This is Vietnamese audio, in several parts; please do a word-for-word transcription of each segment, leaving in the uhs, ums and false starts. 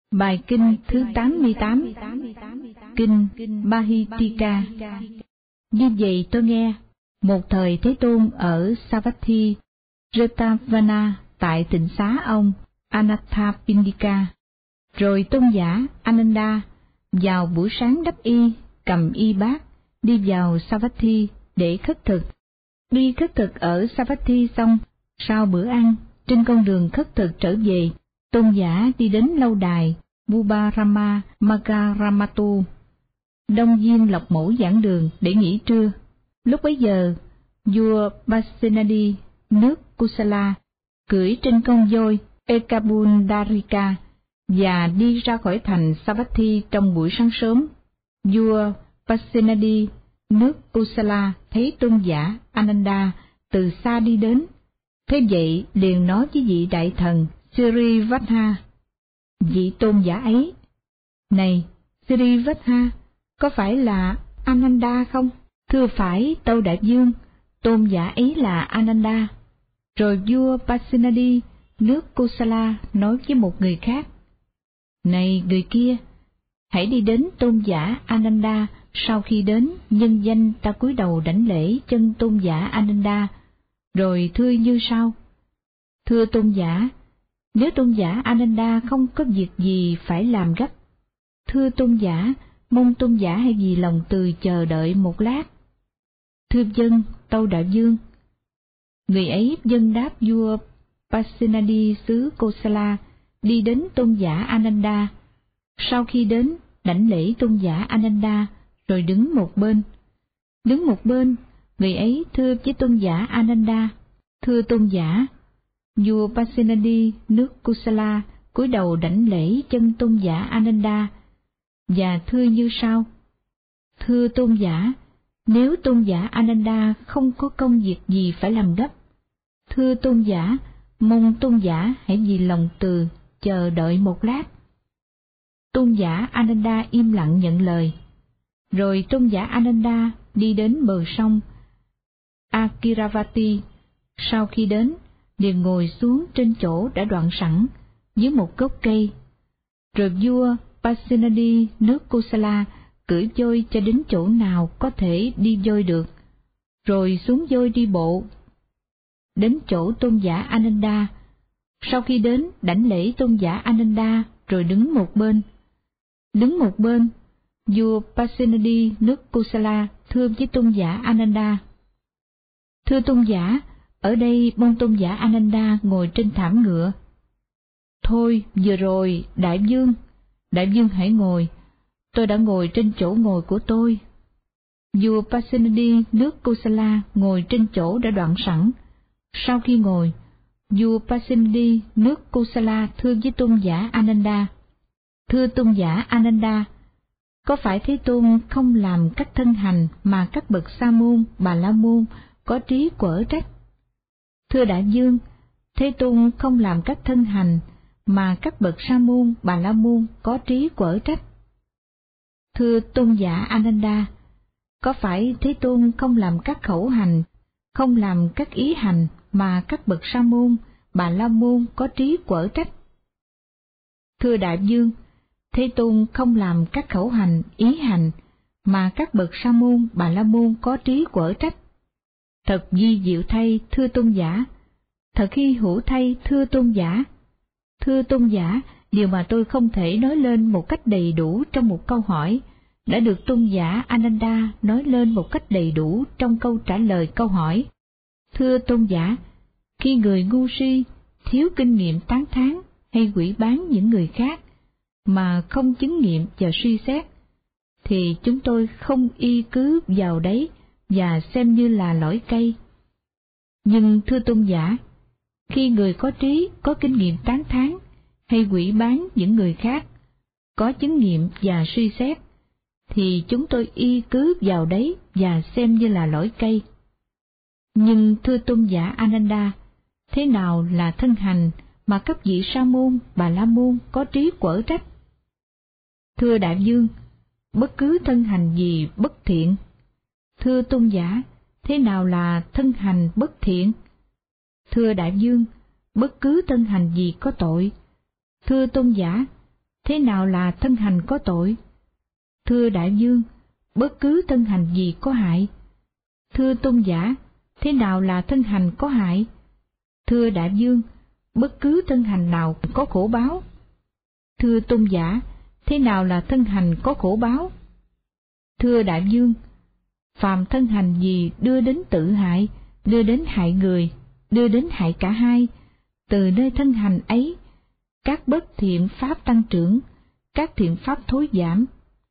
Bài kinh thứ tám mươi tám, Kinh Bahitika. Như vậy tôi nghe, một thời Thế Tôn ở Savatthi, Jetavana tại tịnh xá ông Anathapindika. Rồi tôn giả Ananda vào buổi sáng đắp y, cầm y bát, đi vào Savatthi để khất thực. Đi khất thực ở Savatthi xong, sau bữa ăn, trên con đường khất thực trở về, tôn giả đi đến lâu đài Bubarama Magaramatu, đông diêm lộc mẫu giảng đường để nghỉ trưa. Lúc bấy giờ, vua Pasenadi nước Kusala cưỡi trên con voi Ekabundarika và đi ra khỏi thành Savatthi trong buổi sáng sớm. Vua Pasenadi nước Kusala thấy tôn giả Ananda từ xa đi đến, thế vậy liền nói với vị đại thần Srivatha, vị tôn giả ấy: Này Srivatha, có phải là Ananda không? Thưa phải, tâu đại vương, tôn giả ấy là Ananda. Rồi vua Pasenadi nước Kusala nói với một người khác: Này người kia, hãy đi đến tôn giả Ananda. Sau khi đến, nhân danh ta cúi đầu đảnh lễ chân tôn giả Ananda, rồi thưa như sau: Thưa tôn giả, nếu tôn giả Ananda không có việc gì phải làm gấp, thưa tôn giả, mong tôn giả hãy vì lòng từ chờ đợi một lát. Thưa dân, tâu đại vương. Người ấy dân đáp vua Pasenadi xứ Kosala, đi đến tôn giả Ananda. Sau khi đến, đảnh lễ tôn giả Ananda, rồi đứng một bên. Đứng một bên, người ấy thưa với tôn giả Ananda: Thưa tôn giả, vua Pasenadi nước Kusala cúi đầu đảnh lễ chân tôn giả Ananda và thưa như sau: Thưa tôn giả, nếu tôn giả Ananda không có công việc gì phải làm gấp, thưa tôn giả, mong tôn giả hãy vì lòng từ chờ đợi một lát. Tôn giả Ananda im lặng nhận lời. Rồi tôn giả Ananda đi đến bờ sông Akiravati. Sau khi đến, liền ngồi xuống trên chỗ đã đoạn sẵn dưới một gốc cây. Rồi vua Pasenadi nước Kusala cưỡi voi cho đến chỗ nào có thể đi voi được, rồi xuống voi đi bộ đến chỗ tôn giả Ananda. Sau khi đến, đảnh lễ tôn giả Ananda, rồi đứng một bên. Đứng một bên, vua Pasenadi nước Kusala thưa với tôn giả Ananda: Thưa tôn giả, ở đây mong tôn giả Ananda ngồi trên thảm ngựa. Thôi, vừa rồi, đại vương, đại vương hãy ngồi, tôi đã ngồi trên chỗ ngồi của tôi. Vua Pasenadi nước Kusala ngồi trên chỗ đã đoạn sẵn. Sau khi ngồi, vua Pasenadi nước Kusala thưa với tôn giả Ananda: Thưa tôn giả Ananda, có phải Thế Tôn không làm các thân hành mà các bậc Sa môn, Bà La môn có trí quở trách? Thưa đại vương, Thế Tôn không làm các thân hành mà các bậc Sa môn, Bà La môn có trí quở trách. Thưa tôn giả Ananda, có phải Thế Tôn không làm các khẩu hành, không làm các ý hành mà các bậc Sa môn, Bà La môn có trí quở trách? Thưa đại vương, Thế Tôn không làm các khẩu hành, ý hành mà các bậc Sa môn, Bà La môn có trí quở trách. Thật vi diệu thay, thưa tôn giả. Thật hy hữu thay, thưa tôn giả. Thưa tôn giả, điều mà tôi không thể nói lên một cách đầy đủ trong một câu hỏi, đã được tôn giả Ananda nói lên một cách đầy đủ trong câu trả lời câu hỏi. Thưa tôn giả, khi người ngu si, thiếu kinh nghiệm tán thán hay quỷ bán những người khác, mà không chứng nghiệm và suy xét, thì chúng tôi không y cứ vào đấy và xem như là lõi cây. Nhưng thưa tôn giả, khi người có trí, có kinh nghiệm tán thán hay quỷ bán những người khác, có chứng nghiệm và suy xét, thì chúng tôi y cứ vào đấy và xem như là lõi cây. Nhưng thưa tôn giả Ananda, thế nào là thân hành mà các vị Sa môn, Bà La môn có trí quở trách? Thưa đại vương, bất cứ thân hành gì bất thiện. Thưa tôn giả, thế nào là thân hành bất thiện? Thưa đại vương, bất cứ thân hành gì có tội. Thưa tôn giả, thế nào là thân hành có tội? Thưa đại vương, bất cứ thân hành gì có hại. Thưa tôn giả, thế nào là thân hành có hại? Thưa đại vương, bất cứ thân hành nào có khổ báo. Thưa tôn giả, thế nào là thân hành có khổ báo? Thưa đại vương, phàm thân hành gì đưa đến tự hại, đưa đến hại người, đưa đến hại cả hai, từ nơi thân hành ấy, các bất thiện pháp tăng trưởng, các thiện pháp thối giảm.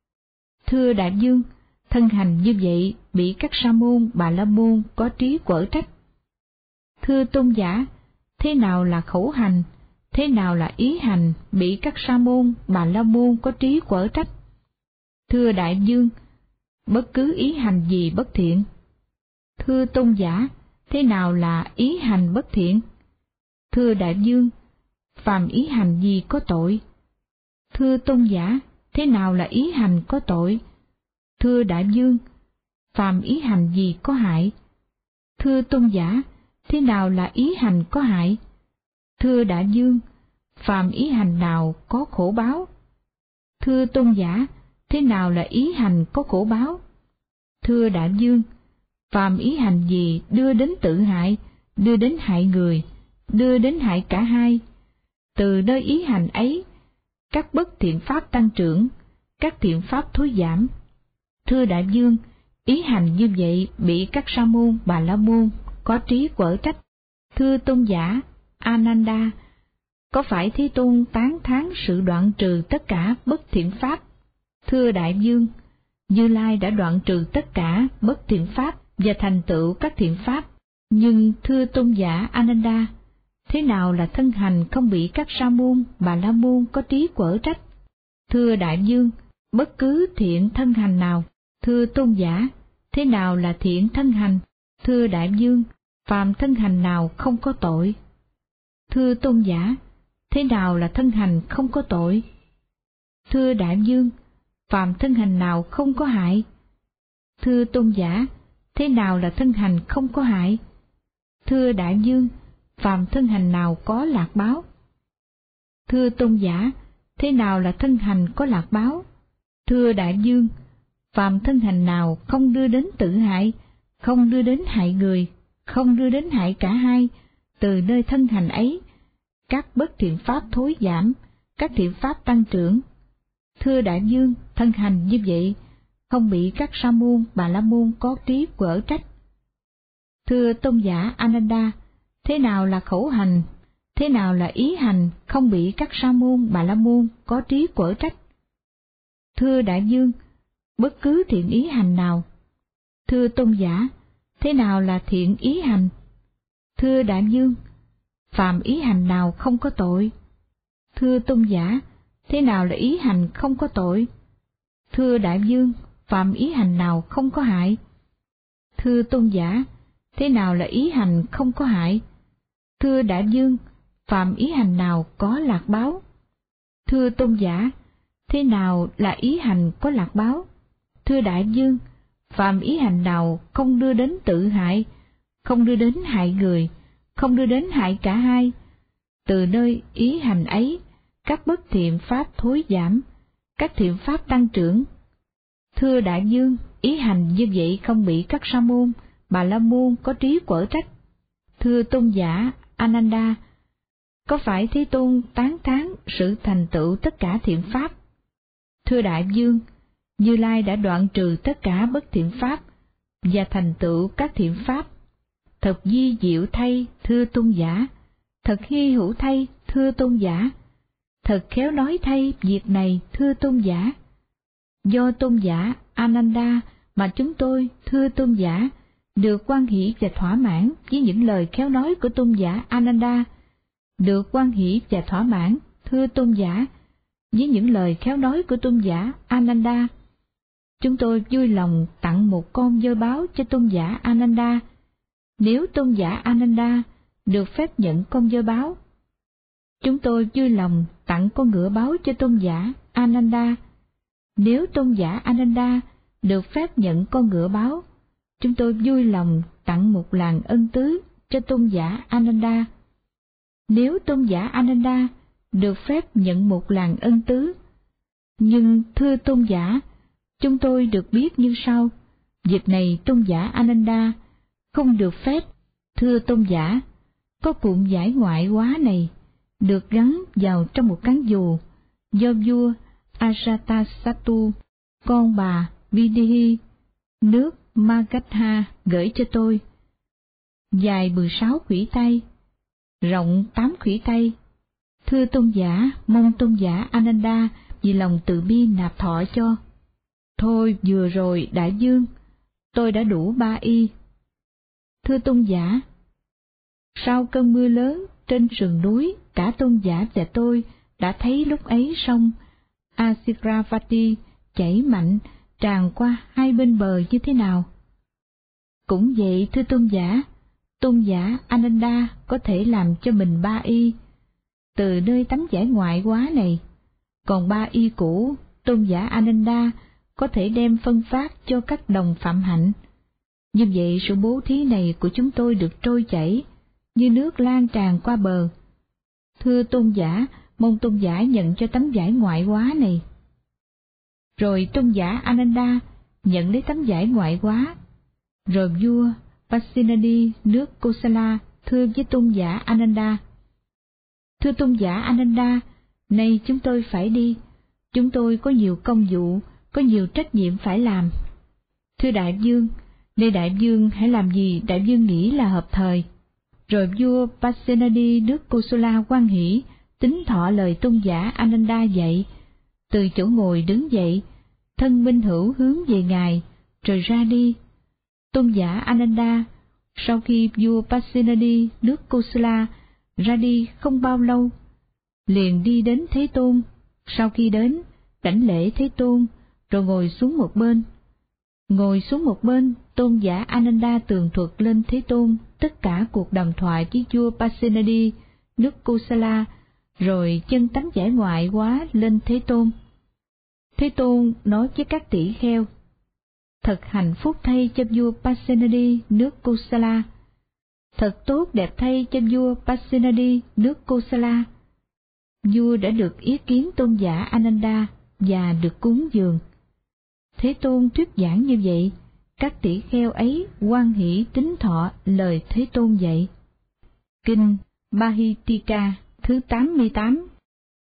Thưa đại vương, thân hành như vậy bị các sa môn, bà la môn có trí quở trách. Thưa tôn giả, thế nào là khẩu hành, thế nào là ý hành bị các sa môn, bà la môn có trí quở trách? Thưa đại vương, bất cứ ý hành gì bất thiện. Thưa tôn giả, thế nào là ý hành bất thiện? Thưa đại vương, phàm ý hành gì có tội. Thưa tôn giả, thế nào là ý hành có tội? Thưa đại vương, phàm ý hành gì có hại. Thưa tôn giả, thế nào là ý hành có hại? Thưa đại vương, phàm ý hành nào có khổ báo. Thưa tôn giả, thế nào là ý hành có khổ báo? Thưa đại vương, phàm ý hành gì đưa đến tự hại, đưa đến hại người, đưa đến hại cả hai, từ nơi ý hành ấy, các bất thiện pháp tăng trưởng, các thiện pháp thối giảm. Thưa đại vương, ý hành như vậy bị các sa môn, bà la môn có trí quở trách. Thưa tôn giả Ananda, có phải Thế Tôn tán thán sự đoạn trừ tất cả bất thiện pháp? Thưa đại vương, Như Lai đã đoạn trừ tất cả bất thiện pháp và thành tựu các thiện pháp. Nhưng thưa tôn giả Ananda, thế nào là thân hành không bị các sa môn, bà la môn có trí quở trách? Thưa đại vương, bất cứ thiện thân hành nào. Thưa tôn giả, thế nào là thiện thân hành? Thưa đại vương, phàm thân hành nào không có tội. Thưa tôn giả, thế nào là thân hành không có tội? Thưa đại vương, phàm thân hành nào không có hại. Thưa tôn giả, thế nào là thân hành không có hại? Thưa đại vương, phàm thân hành nào có lạc báo. Thưa tôn giả, thế nào là thân hành có lạc báo? Thưa đại vương, phàm thân hành nào không đưa đến tự hại, không đưa đến hại người, không đưa đến hại cả hai, từ nơi thân hành ấy, các bất thiện pháp thối giảm, các thiện pháp tăng trưởng. Thưa đại vương, thân hành như vậy không bị các sa môn, bà la môn có trí quở trách. Thưa tôn giả Ananda, thế nào là khẩu hành, thế nào là ý hành không bị các sa môn, bà la môn có trí quở trách? Thưa đại vương, bất cứ thiện ý hành nào. Thưa tôn giả, thế nào là thiện ý hành? Thưa đại vương, phàm ý hành nào không có tội. Thưa tôn giả, thế nào là ý hành không có tội? Thưa đại vương, phàm ý hành nào không có hại. Thưa tôn giả, thế nào là ý hành không có hại? Thưa đại vương, phàm ý hành nào có lạc báo. Thưa tôn giả, thế nào là ý hành có lạc báo? Thưa đại vương, phàm ý hành nào không đưa đến tự hại, không đưa đến hại người, không đưa đến hại cả hai, từ nơi ý hành ấy, các bất thiện pháp thối giảm, các thiện pháp tăng trưởng. Thưa đại vương, ý hành như vậy không bị các sa môn, bà la môn có trí quở trách. Thưa tôn giả Ananda, có phải Thế Tôn tán thán sự thành tựu tất cả thiện pháp? Thưa đại vương, Như Lai đã đoạn trừ tất cả bất thiện pháp và thành tựu các thiện pháp. Thật di diệu thay, thưa tôn giả, thật hy hữu thay, thưa tôn giả, thật khéo nói thay việc này, thưa tôn giả. Do tôn giả Ananda mà chúng tôi, thưa tôn giả, được hoan hỷ và thỏa mãn với những lời khéo nói của tôn giả Ananda, được hoan hỷ và thỏa mãn, thưa tôn giả, với những lời khéo nói của tôn giả Ananda. Chúng tôi vui lòng tặng một con voi báo cho tôn giả Ananda, nếu tôn giả Ananda được phép nhận con voi báo. Chúng tôi vui lòng tặng con ngựa báo cho tôn giả Ananda, nếu tôn giả Ananda được phép nhận con ngựa báo. Chúng tôi vui lòng tặng một làng ân tứ cho tôn giả Ananda, nếu tôn giả Ananda được phép nhận một làng ân tứ. Nhưng thưa tôn giả, chúng tôi được biết như sau, việc này tôn giả Ananda không được phép. Thưa tôn giả, có cụm giải ngoại hóa này được gắn vào trong một cán dù do vua Ajatasattu, con bà Videhi, nước Magadha gửi cho tôi, dài mười sáu khuỷu tay, rộng tám khuỷu tay. Thưa tôn giả, mong tôn giả Ananda vì lòng từ bi nạp thọ cho. Thôi vừa rồi đại dương, tôi đã đủ ba y. Thưa tôn giả, sau cơn mưa lớn trên sườn núi, cả tôn giả và tôi đã thấy lúc ấy sông Asiravati chảy mạnh tràn qua hai bên bờ như thế nào. Cũng vậy thưa tôn giả, tôn giả Ananda có thể làm cho mình ba y từ nơi tấm giải ngoại hóa này, còn ba y cũ tôn giả Ananda có thể đem phân phát cho các đồng phạm hạnh. Như vậy sự bố thí này của chúng tôi được trôi chảy như nước lan tràn qua bờ. Thưa tôn giả, mong tôn giả nhận cho tấm giải ngoại hóa này. Rồi tôn giả Ananda nhận lấy tấm giải ngoại hóa. Rồi vua Pasenadi nước Kosala thưa với tôn giả Ananda: Thưa tôn giả Ananda, nay chúng tôi phải đi, chúng tôi có nhiều công vụ, có nhiều trách nhiệm phải làm. Thưa đại vương, nay đại vương hãy làm gì đại vương nghĩ là hợp thời. Rồi vua Pasenadi nước Kosala hoan hỷ, tín thọ lời tôn giả Ananda dạy, từ chỗ ngồi đứng dậy, thân minh hữu hướng về ngài, rồi ra đi. Tôn giả Ananda, sau khi vua Pasenadi nước Kosala ra đi không bao lâu, liền đi đến Thế Tôn. Sau khi đến, đảnh lễ Thế Tôn, rồi ngồi xuống một bên. Ngồi xuống một bên, tôn giả Ananda tường thuật lên Thế Tôn tất cả cuộc đàm thoại với vua Pasenadi nước Kosala, rồi chân tấm giải ngoại hóa lên Thế Tôn. Thế Tôn nói với các tỷ kheo: Thật hạnh phúc thay cho vua Pasenadi nước Kosala, thật tốt đẹp thay cho vua Pasenadi nước Kosala. Vua đã được ý kiến tôn giả Ananda và được cúng dường. Thế Tôn thuyết giảng như vậy, các tỷ kheo ấy hoan hỷ tín thọ lời Thế Tôn dạy. Kinh Bahitika thứ tám mươi tám.